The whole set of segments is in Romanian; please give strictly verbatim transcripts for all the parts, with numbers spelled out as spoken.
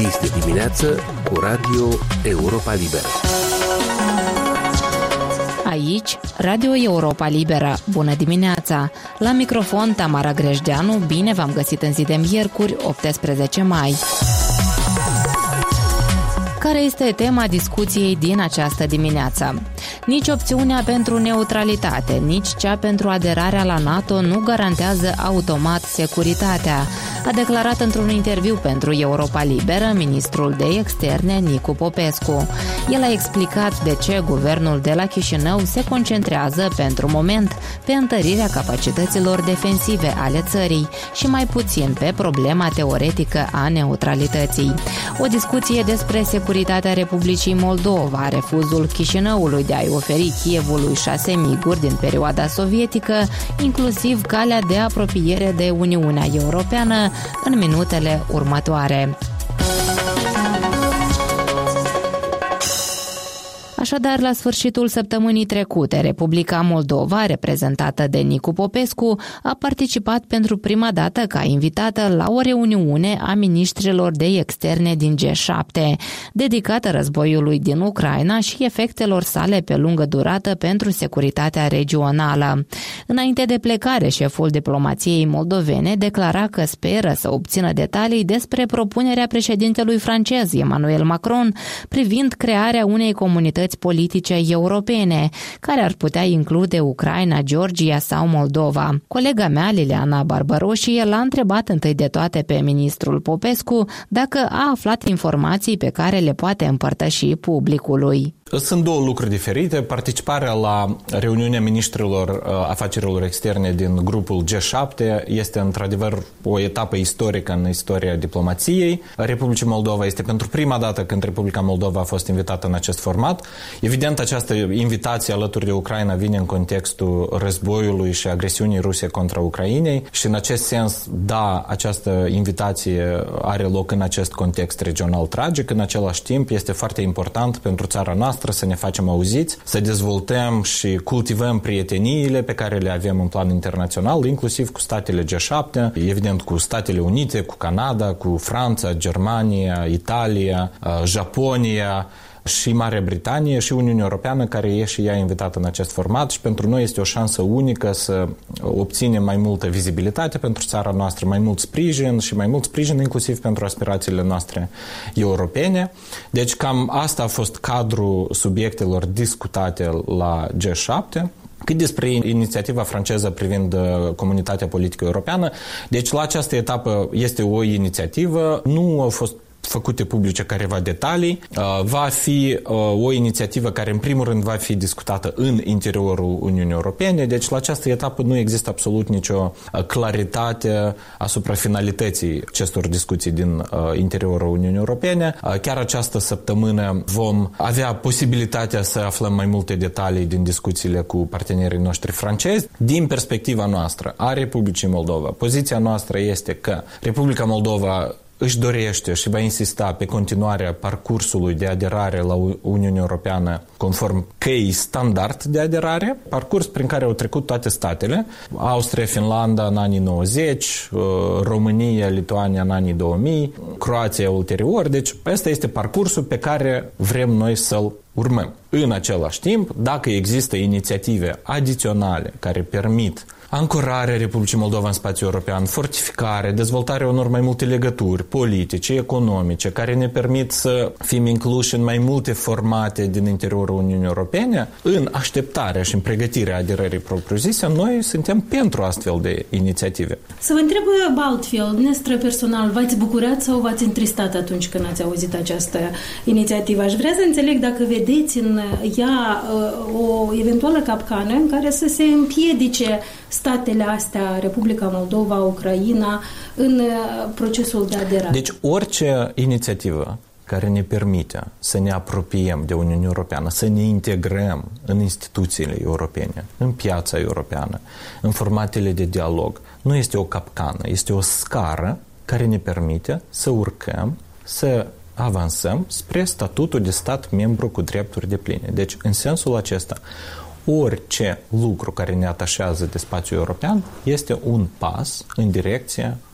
Este dimineață cu Radio Europa Liberă. Aici, Radio Europa Liberă. Bună dimineața! La microfon, Tamara Grejdeanu. Bine v-am găsit în zi de miercuri, optsprezece mai. Care este tema discuției din această dimineață? Nici opțiunea pentru neutralitate, nici cea pentru aderarea la NATO nu garantează automat securitatea, a declarat într-un interviu pentru Europa Liberă ministrul de externe Nicu Popescu. El a explicat de ce guvernul de la Chișinău se concentrează pentru moment pe întărirea capacităților defensive ale țării și mai puțin pe problema teoretică a neutralității. O discuție despre securitatea Republicii Moldova, refuzul Chișinăului de a-i oferi Kievului șase miguri din perioada sovietică, inclusiv calea de apropiere de Uniunea Europeană în minutele următoare. Așadar, la sfârșitul săptămânii trecute, Republica Moldova, reprezentată de Nicu Popescu, a participat pentru prima dată ca invitată la o reuniune a miniștrilor de externe din G șapte, dedicată războiului din Ucraina și efectelor sale pe lungă durată pentru securitatea regională. Înainte de plecare, șeful diplomației moldovene declara că speră să obțină detalii despre propunerea președintelui francez Emmanuel Macron privind crearea unei comunități politice europene, care ar putea include Ucraina, Georgia sau Moldova. Colega mea, Liliana Barbaroșie, l-a întrebat întâi de toate pe ministrul Popescu dacă a aflat informații pe care le poate împărtăși publicului. Sunt două lucruri diferite. Participarea la reuniunea ministrilor afacerilor externe din grupul G șapte este într-adevăr o etapă istorică în istoria diplomației Republicii Moldova. Este pentru prima dată când Republica Moldova a fost invitată în acest format. Evident, această invitație alături de Ucraina vine în contextul războiului și agresiunii ruse contra Ucrainei și în acest sens, da, această invitație are loc în acest context regional tragic. În același timp, este foarte important pentru țara noastră să ne facem auziți, să dezvoltăm și cultivăm prieteniile pe care le avem în plan internațional, inclusiv cu statele G șapte, evident cu Statele Unite, cu Canada, cu Franța, Germania, Italia, Japonia și Marea Britanie și Uniunea Europeană, care e și ea invitată în acest format și pentru noi este o șansă unică să obținem mai multă vizibilitate pentru țara noastră, mai mult sprijin și mai mult sprijin inclusiv pentru aspirațiile noastre europene. Deci cam asta a fost cadrul subiectelor discutate la G șapte. Cât despre inițiativa franceză privind comunitatea politică europeană, deci la această etapă este o inițiativă, nu au fost făcute publice careva detalii. Va fi o inițiativă care în primul rând va fi discutată în interiorul Uniunii Europene, deci la această etapă nu există absolut nicio claritate asupra finalității acestor discuții din interiorul Uniunii Europene. Chiar această săptămână vom avea posibilitatea să aflăm mai multe detalii din discuțiile cu partenerii noștri francezi. Din perspectiva noastră a Republicii Moldova, poziția noastră este că Republica Moldova își dorește și va insista pe continuarea parcursului de aderare la Uniunea Europeană conform căii standard de aderare, parcurs prin care au trecut toate statele, Austria, Finlanda în anii nouăzeci, România, Lituania în anii două mii, Croația ulterior, deci ăsta este parcursul pe care vrem noi să-l urmăm. În același timp, dacă există inițiative adiționale care permit ancorarea Republicii Moldova în spațiul european, fortificare, dezvoltarea unor mai multe legături politice, economice, care ne permit să fim incluși în mai multe formate din interiorul Uniunii Europene, în așteptarea și în pregătirea aderării propriu-zise, noi suntem pentru astfel de inițiative. Să vă întreb altfel, dumneavoastră personal, v-ați bucurat sau v-ați întristat atunci când ați auzit această inițiativă? Aș vrea să înțeleg dacă vedeți în ea o eventuală capcană în care să se împiedice statele astea, Republica Moldova, Ucraina, în procesul de aderare. Deci orice inițiativă care ne permite să ne apropiem de Uniunea Europeană, să ne integrăm în instituțiile europene, în piața europeană, în formatele de dialog, nu este o capcană, este o scară care ne permite să urcăm, să avansăm spre statutul de stat membru cu drepturi depline. Deci, în sensul acesta, orice lucru care ne atașează de spațiul european este un pas în direcția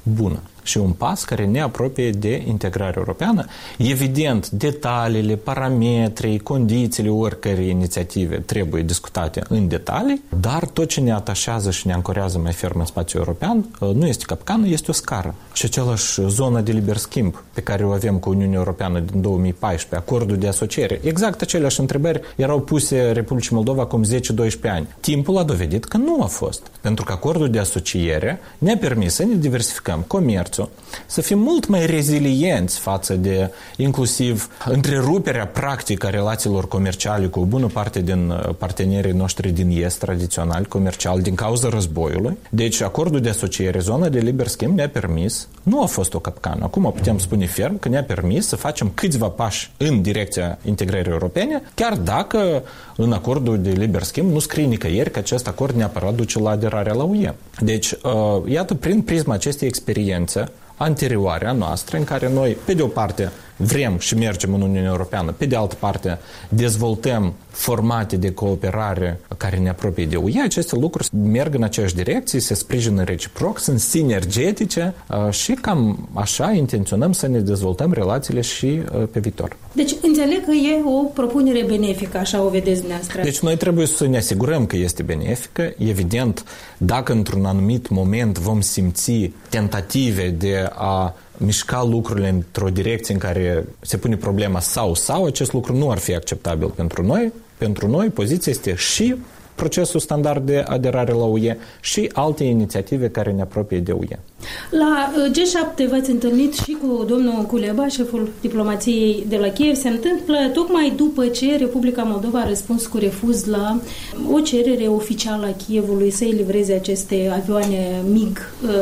bună și un pas care ne apropie de integrarea europeană. Evident, detaliile, parametrii, condițiile oricărei inițiative trebuie discutate în detalii, dar tot ce ne atașează și ne ancorează mai ferm în spațiul european nu este capcană, este o scară. Și același zonă de liber schimb pe care o avem cu Uniunea Europeană din două mii paisprezece, acordul de asociere, exact aceleași întrebări erau puse Republicii Moldova acum zece doisprezece ani. Timpul a dovedit că nu a fost, pentru că acordul de asociere ne-a permis să ne diversificăm comerțul, să fim mult mai rezilienți față de inclusiv întreruperea practică a relațiilor comerciale cu o bună parte din partenerii noștri din Est, tradiționali, comercial, din cauza războiului. Deci acordul de asociere, zona de liber schimb ne-a permis, nu a fost o capcană, acum putem spune ferm că ne-a permis să facem câțiva pași în direcția integrării europene, chiar dacă în acordul de liber schimb nu scrie nicăieri că acest acord neapărat duce la aderarea la U E. Deci, iată, prin prisma acestei experiențe anterioare a noastră, în care noi, pe de o parte, vrem și mergem în Uniunea Europeană, pe de altă parte, dezvoltăm formate de cooperare care ne apropie de U E, aceste lucruri merg în aceeași direcție, se sprijină reciproc, sunt sinergetice și cam așa intenționăm să ne dezvoltăm relațiile și pe viitor. Deci înțeleg că e o propunere benefică, așa o vedeți dumneavoastră. Deci noi trebuie să ne asigurăm că este benefică. Evident, dacă într-un anumit moment vom simți tentative de a mișca lucrurile într-o direcție în care se pune problema sau, sau, acest lucru nu ar fi acceptabil pentru noi. Pentru noi, poziția este și procesul standard de aderare la U E și alte inițiative care ne apropie de U E. La G șapte v-ați întâlnit și cu domnul Kuleba, șeful diplomației de la Kiev. Se întâmplă tocmai după ce Republica Moldova a răspuns cu refuz la o cerere oficială a Kievului să-i livreze aceste avioane MiG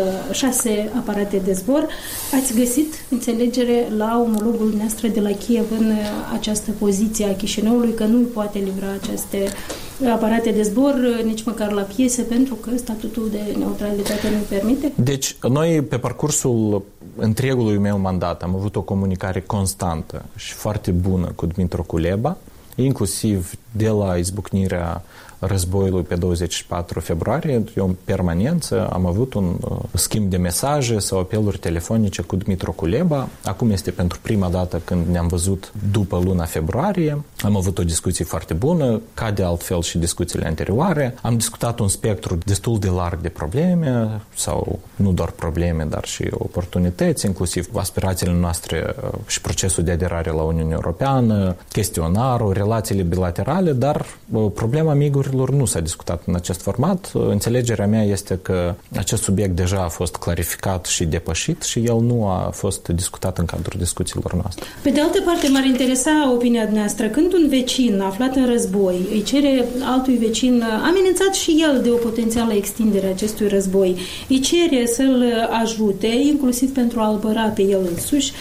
șase aparate de zbor. Ați găsit înțelegere la omologul noastră de la Kiev în această poziție a Chișinăului că nu poate livra aceste aparate de zbor nici măcar la piese pentru că statutul de neutralitate nu permite? Deci, noi, pe parcursul întregului meu mandat, am avut o comunicare constantă și foarte bună cu Dmytro Kuleba, inclusiv de la izbucnirea războiului pe douăzeci și patru februarie, eu în permanență am avut un uh, schimb de mesaje sau apeluri telefonice cu Dmytro Kuleba. Acum este pentru prima dată când ne-am văzut după luna februarie. Am avut o discuție foarte bună, ca de altfel și discuțiile anterioare. Am discutat un spectru destul de larg de probleme, sau nu doar probleme, dar și oportunități, inclusiv aspirațiile noastre și procesul de aderare la Uniunea Europeană, chestionarul, relațiile bilaterale, dar uh, problema migurilor nu s-a discutat în acest format. Înțelegerea mea este că acest subiect deja a fost clarificat și depășit și el nu a fost discutat în cadrul discuțiilor noastre. Pe de altă parte, m-ar interesa opinia noastră. Când un vecin aflat în război îi cere altui vecin, amenințat și el de o potențială extindere a acestui război, îi cere să-l ajute, inclusiv pentru a-l băra pe el însuși,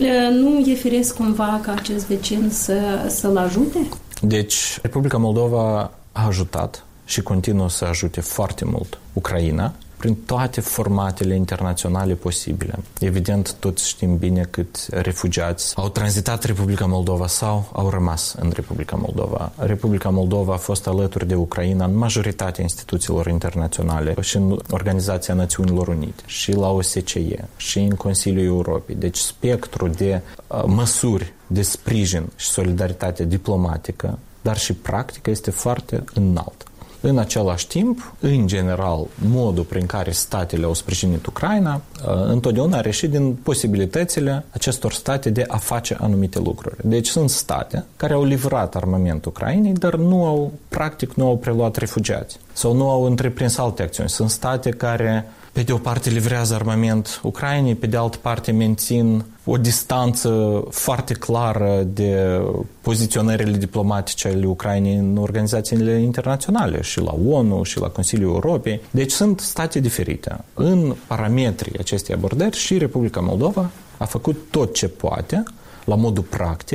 nu e firesc cumva ca acest vecin să, să-l ajute? Deci, Republica Moldova a ajutat și continuă să ajute foarte mult Ucraina prin toate formatele internaționale posibile. Evident, toți știm bine cât refugiați au tranzitat Republica Moldova sau au rămas în Republica Moldova. Republica Moldova a fost alături de Ucraina în majoritatea instituțiilor internaționale și în Organizația Națiunilor Unite, și la O S C E, și în Consiliul Europei. Deci spectrul de uh, măsuri de sprijin și solidaritate diplomatică, dar și practică, este foarte înalt. În același timp, în general, modul prin care statele au sprijinit Ucraina întotdeauna a reșit din posibilitățile acestor state de a face anumite lucruri. Deci sunt state care au livrat armament Ucrainei, dar nu au, practic, nu au preluat refugiați sau nu au întreprins alte acțiuni. Sunt state care, pe de o parte, livrează armament Ucrainei, pe de altă parte mențin o distanță foarte clară de poziționările diplomatice ale Ucrainei în organizațiile internaționale, și la ONU, și la Consiliul Europei. Deci sunt state diferite. În parametrii acestei abordări și Republica Moldova a făcut tot ce poate, la modul practic,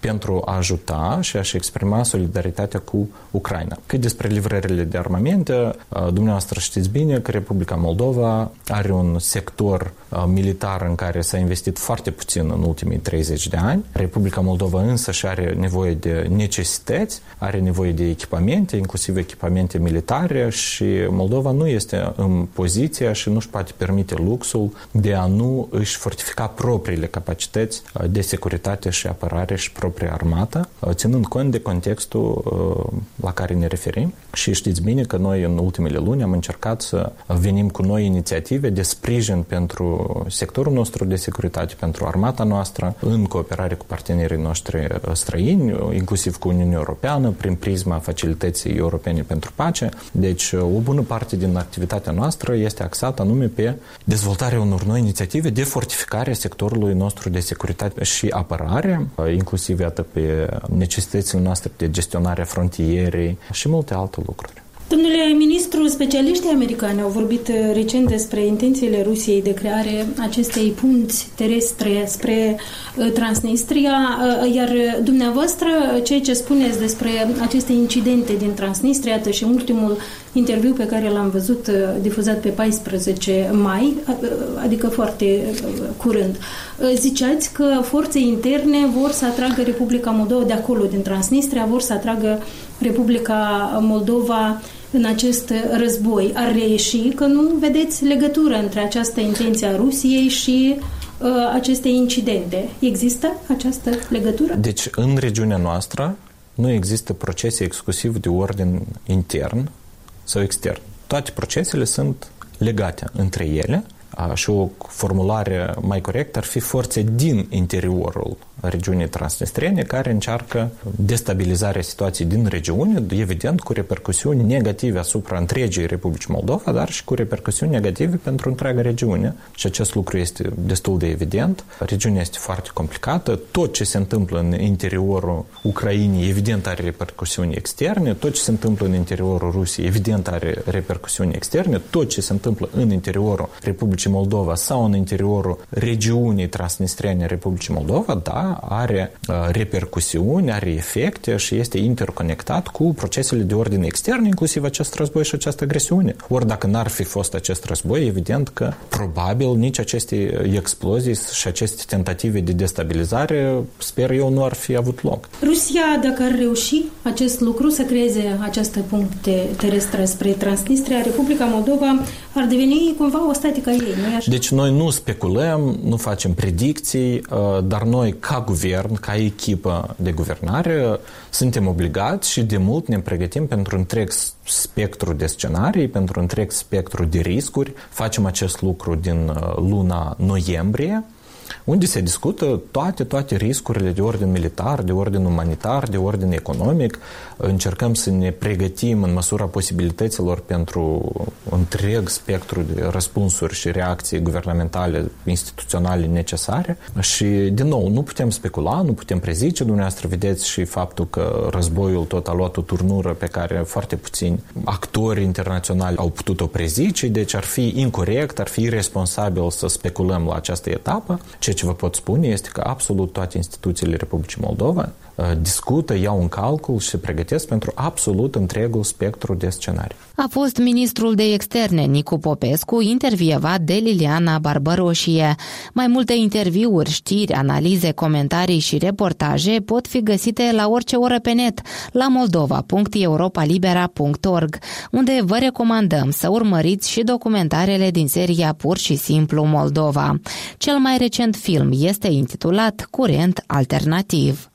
pentru a ajuta și a-și exprima solidaritatea cu Ucraina. Cât despre livrările de armamente, dumneavoastră știți bine că Republica Moldova are un sector militar în care s-a investit foarte puțin în ultimii treizeci de ani. Republica Moldova însă și are nevoie de necesități, are nevoie de echipamente, inclusiv echipamente militare, și Moldova nu este în poziția și nu-și poate permite luxul de a nu își fortifica propriile capacități de securitate și apărare și propria armată, ținând cont de contextul la care ne referim. Și știți bine că noi în ultimele luni am încercat să venim cu noi inițiative de sprijin pentru sectorul nostru de securitate, pentru armata noastră, în cooperare cu partenerii noștri străini, inclusiv cu Uniunea Europeană, prin prisma Facilității Europene pentru Pace. Deci, o bună parte din activitatea noastră este axată anume pe dezvoltarea unor noi inițiative de fortificare a sectorului nostru de securitate și apărare, inclusiv iată pe necesitățile noastre de gestionare a frontierei și multe alte lucruri. Domnule ministru, specialiștii americani au vorbit recent despre intențiile Rusiei de creare acestei punți terestre spre Transnistria, iar dumneavoastră, ceea ce spuneți despre aceste incidente din Transnistria, și ultimul interviu pe care l-am văzut difuzat pe paisprezece mai, adică foarte curând, ziceați că forțe interne vor să atragă Republica Moldova de acolo, din Transnistria, vor să atragă Republica Moldova în acest război. Ar reieși că nu vedeți legătură între această intenție a Rusiei și uh, aceste incidente. Există această legătură? Deci, în regiunea noastră nu există procese exclusiv de ordin intern sau extern. Toate procesele sunt legate între ele și o formulare mai corectă ar fi forțe din interiorul regiunii transnistrene care încearcă destabilizarea situației din regiune, evident cu repercusiuni negative asupra întregii Republici Moldova, dar și cu repercusiuni negative pentru întreaga regiune. Și acest lucru este destul de evident. Regiunea este foarte complicată. Tot ce se întâmplă în interiorul Ucrainei, evident, are repercusiuni externe. Tot ce se întâmplă în interiorul Rusiei, evident, are repercusiuni externe. Tot ce se întâmplă în interiorul Republicii Moldova sau în interiorul regiunii transnistrene Republicii Moldova, da, are uh, repercusiuni, are efecte și este interconectat cu procesele de ordine extern, inclusiv acest război și această agresiune. Ori dacă n-ar fi fost acest război, evident că probabil nici aceste explozii și aceste tentative de destabilizare, sper eu, nu ar fi avut loc. Rusia, dacă ar reuși acest lucru, să creeze această puncte terestră spre Transnistria, Republica Moldova ar deveni cumva o statică ei, nu-i așa? Deci noi nu speculăm, nu facem predicții, dar noi ca guvern, ca echipă de guvernare, suntem obligați și de mult ne pregătim pentru întreg spectru de scenarii, pentru întreg spectru de riscuri. Facem acest lucru din luna noiembrie, unde se discută toate, toate riscurile de ordin militar, de ordin umanitar, de ordin economic. Încercăm să ne pregătim în măsura posibilităților pentru întreg spectru de răspunsuri și reacții guvernamentale, instituționale necesare. Și, din nou, nu putem specula, nu putem prezice. Dumneavoastră vedeți și faptul că războiul tot a luat o turnură pe care foarte puțini actori internaționali au putut-o prezice, deci ar fi incorect, ar fi irresponsabil să speculăm la această etapă. Ceea ce vă pot spune este că absolut toate instituțiile Republicii Moldova discută, iau în calcul și se pregătesc pentru absolut întregul spectru de scenarii. A fost ministrul de externe Nicu Popescu, intervievat de Liliana Barbăroșie. Mai multe interviuri, știri, analize, comentarii și reportaje pot fi găsite la orice oră pe net, la moldova punct europa libera punct org, unde vă recomandăm să urmăriți și documentarele din seria Pur și simplu Moldova. Cel mai recent film este intitulat Curent Alternativ.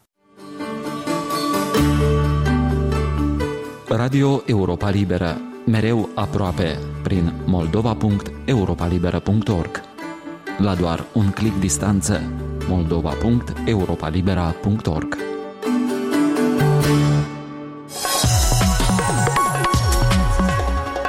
Radio Europa Liberă, mereu aproape, prin moldova punct europa libera punct org. La doar un clic distanță, moldova punct europa libera punct org.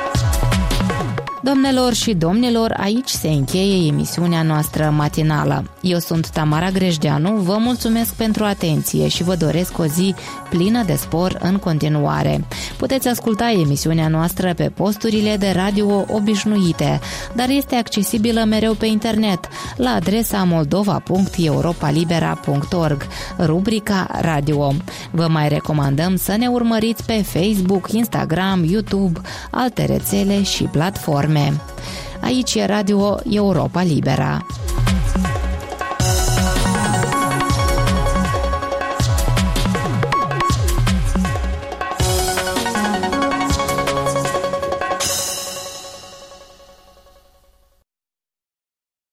Domnilor și domnilor, aici se încheie emisiunea noastră matinală. Eu sunt Tamara Grejdeanu, vă mulțumesc pentru atenție și vă doresc o zi plină de spor în continuare. Puteți asculta emisiunea noastră pe posturile de radio obișnuite, dar este accesibilă mereu pe internet, la adresa moldova punct europa libera punct org, rubrica Radio. Vă mai recomandăm să ne urmăriți pe Facebook, Instagram, YouTube, alte rețele și platforme. Aici e Radio Europa Libera.